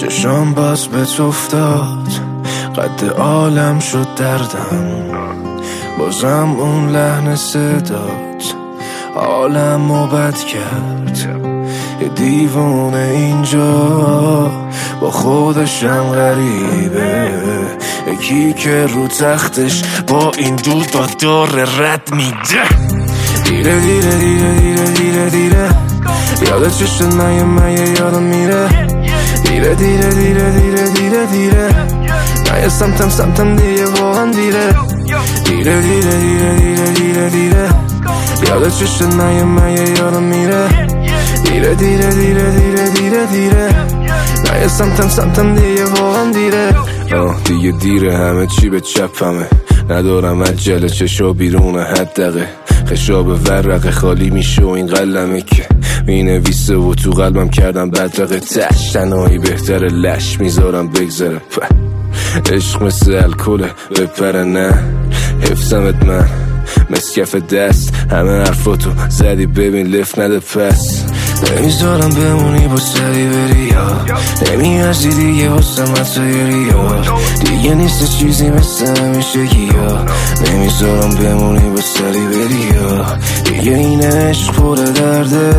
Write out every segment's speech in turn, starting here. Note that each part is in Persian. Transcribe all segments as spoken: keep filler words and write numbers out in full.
چشام باز به تو افتاد، قد عالم شد دردم، بازم اون لحن صدات عالمو بد کرد. یه دیوونه اینجا با خودشم غریبه، یکی که رو تختش با این دوتا داره رد میده. دیره دیره دیره دیره دیره دیره یادت چشت نیه میه یادم میره. دیره دیره دیره دیره دیره دیره نیه سمتم سمتم دیگه واقعا دیره. دیره دیره دیره دیره دیره دیره یادت چشت نیه میه یادم میره. دیره دیره دیره دیره دیره دیره نیه سمتم سمتم دیگه واقعا دیره. آه دیگه دیره، همه چی به چپمه، ندارم عجله، چشا بیرون حدقه، خشاب ورقه خالی میشه و این قلمه که مینویسه و تو قلبم کردم بدرقه. تش تنهایی بهتره، لش میذارم بگذره. عشق مثل الکله بپره، نه حفظمت من مسکف دست، همه حرفاتو زدی ببین لفت نده پس. نمیذارم بمونی با سری بری یا نمیارزی دیگه واسه مطایری یا دیگه نیست چیزی مثل همیشگی یا نمیذارم بمونی با سری بری یا دیگه این عشق پر درده،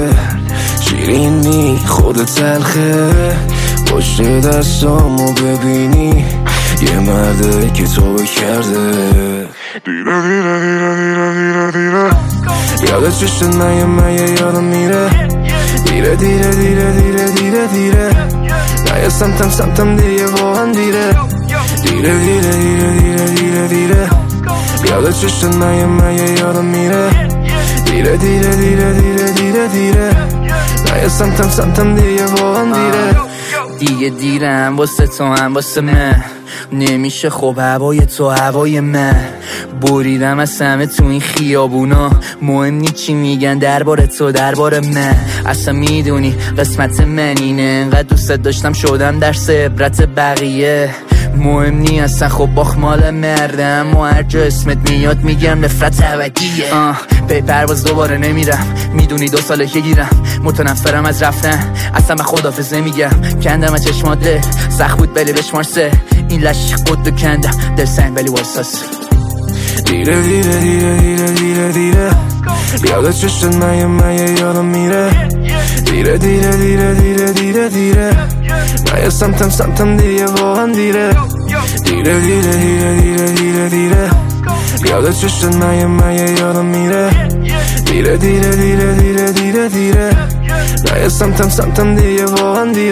شیرینی خود تلخه، پشت دستامو ببینی یه مرده که تو کرده. دیره دیره دیره دیره دیره دیره یادت چشت نیه میه یادم میره. دیره دیره دیره دیره دیره دیره نیه سمتم سمتم دیگه واقعا دیره. دیره دیره دیره دیره دیره دیره یادت چشت نیه میه یادم میره. دیره دیره دیره دیره دیره دیره نیه سمتم سمتم دیگه واقعا دیره. دیگه دیرم واسه تو هم واسه من، نمیشه خب هوای تو هوای من. بریدم از همه تو این خیابونا، مهم نی چی میگن درباره تو درباره من. اصلا میدونی قسمت من اینه، انقدر دوستت داشتم شدم درس عبرت بقیه. مهم نی اصلا خب باخ مال مردم و هر جا اسمت میاد میگم نفرت ابدیه. آه پی پرواز دوباره نمیرم، میدونی دو ساله که گیرم، متنفرم از رفتن، اصلا من خدافظ نمیگم. کندم از چشمات سخت بود بلی بشمار سه، این لش قد و کندم دل سنگ ولی واساس. دیره دیره دیره دیره دیره دیره یادت چشت نیه میه یادم میره. دیره دیره دیره دیره دیره دیره نیه سمتم سمتم دیگه واقعا دیره. دیره دیره دیره دیره دیره دیره یادت چشت نیه میه یادم میره. دیره دیره دیره دیره دیره دیره نیه سمتم سمتم دیگه واقعا دیره.